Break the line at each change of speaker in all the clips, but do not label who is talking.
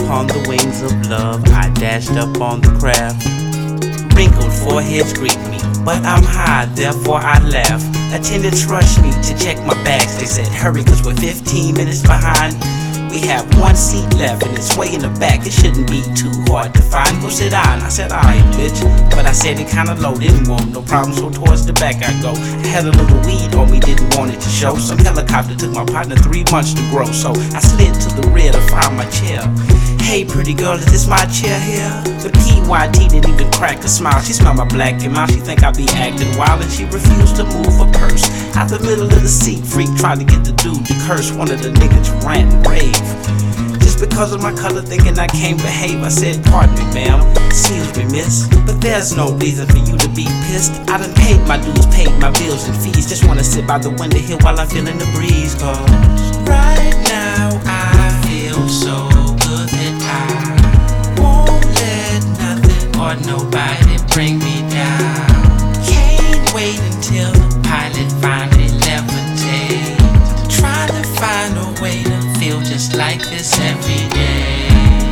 upon the wings of love, I dashed up on the craft. Wrinkled foreheads greet me, but I'm high, therefore I laugh. Attendants rush me to check my bags. They said, hurry, cause we're 15 minutes behind. We have one seat left and it's way in the back. It shouldn't be too hard to find. Go sit down. I said, alright, bitch. But I said it kinda low, didn't want no problem, so towards the back I go. I had a little weed on me, didn't want it to show. Some helicopter took my partner 3 months to grow, so I slid to the rear to find my chair. Hey, pretty girl, is this my chair here? The PYT didn't even crack a smile. She smelled my black and mouth. She think I be acting wild, and she refused to move her purse. Out the middle of the seat, freak tried to get the dude to curse. One of the niggas rant and rave. Just because of my color, thinking I can't behave. I said, pardon me, ma'am, excuse me, miss, but there's no reason for you to be pissed. I done paid my dues, paid my bills and fees. Just wanna sit by the window here while I'm feeling the breeze. Cause right now I feel so good that I won't let nothing or nobody bring me down. Can't wait until the pilot finally levitates. Trying to find a way to feel just like this every day.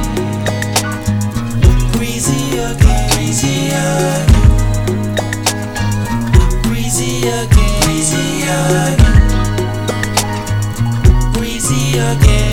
Breezy again, breezy again, breezy again, breezy again, breezy again,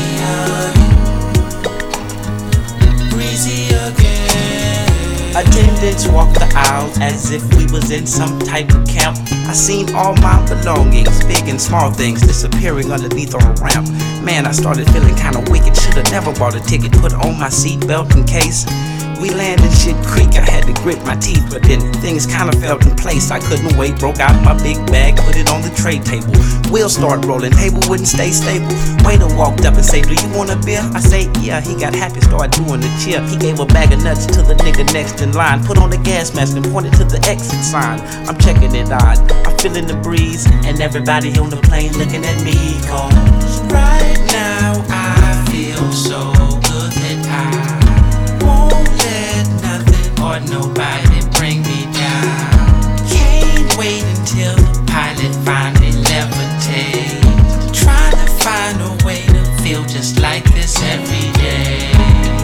breezy again. Attendants walked the aisles as if we was in some type of camp. I seen all my belongings, big and small things, disappearing underneath on a ramp. Man, I started feeling kinda wicked. Should've never bought a ticket, put on my seatbelt in case we landed shit creek. I had to grit my teeth, but then things kinda fell in place. I couldn't wait, broke out my big bag, put it on the tray table. Wheels started rolling, table wouldn't stay stable. Waiter walked up and said, do you want a beer? I say, yeah. He got happy, started doing the cheer. He gave a bag of nuts to the nigga next in line, put on the gas mask and pointed to the exit sign. I'm checking it out, I'm feeling the breeze, and everybody on the plane looking at me. Cause right now I feel so good that I won't let nothing or nobody bring me down. Can't wait until the pilot finally levitates. Trying to find a way to feel just like this every day.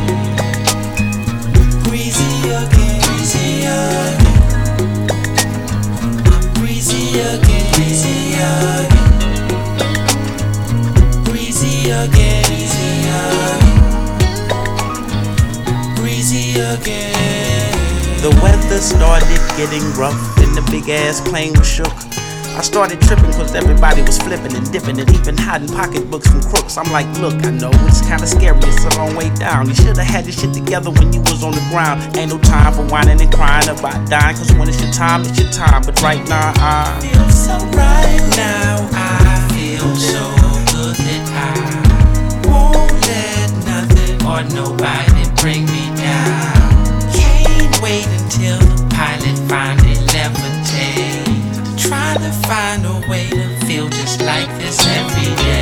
Breezy again, breezy again, breezy again, breezy again, breezy again, breezy again. The weather started getting rough and the big ass plane was shook. I started tripping cause everybody was flipping and dipping and even hiding pocketbooks from crooks. I'm like, look, I know it's kinda scary, it's a long way down. You should've had this shit together when you was on the ground. Ain't no time for whining and crying about dying, cause when it's your time, it's your time. But right now I feel so right now. I feel so good that I won't let nothing or nobody bring me down. Can't wait until the pilot finally levitates. Trying to find a way to feel just like this every day.